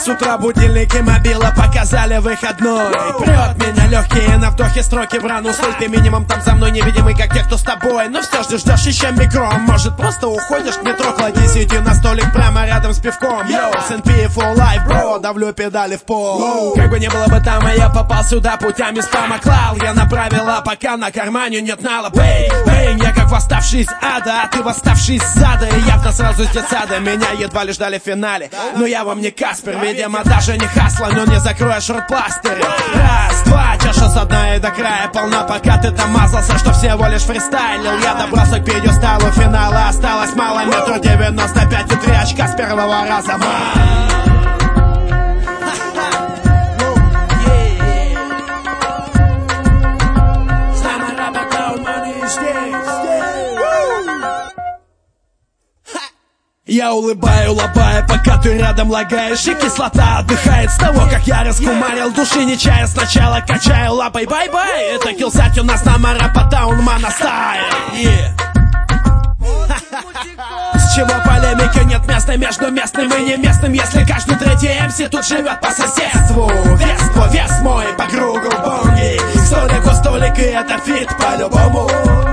с утра будильник и мобила показали выходной. Прет меня легкие на вдохе строки в рану. Стой ты минимум там за мной невидимый, как те, кто с тобой. Но все ждешь еще микро, может просто уходишь в метро. Кладись, иди на столик прямо рядом с пивком. Йоу, S&P for life, бро, давлю педали в пол. Как бы не было бы там, а я попал сюда путями спама клал. Я направила, пока на кармане нет нала. Бэй, бэй, я как восставший из ада, а ты восставший из зада. И явно сразу с детсада меня едва ли ждали в финале. Но я вам не Каспер, видимо даже не Хасла. Но не закроешь рот пластырем. Раз, два, чаша со дна и до края полна. Пока ты там мазался, что всего лишь фристайлил. Я добрался к пьедесталу финала. Осталось мало, метр 95 и 3 очка с первого раза. Я улыбаю, лобая, пока ты рядом лагаешь. И кислота отдыхает с того, как я раскумарил. Души не чая, сначала качаю лапой. Бай-бай, это киллсать у нас на Марапатаун Мана стайл. С чего полемика, нет места между местным и не местным. Если каждый третий МС тут живет по соседству. Вес мой по кругу бонги. Столик у столик, и это фит по-любому.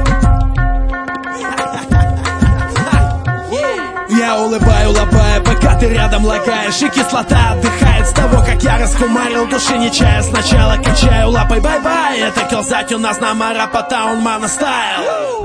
Я улыбаю, лобая, пока ты рядом лагаешь. И кислота отдыхает с того, как я раскумарил. Души не чая, сначала качаю лапой. Бай-бай, это киллсать у нас на Марапатаун Мана стайл.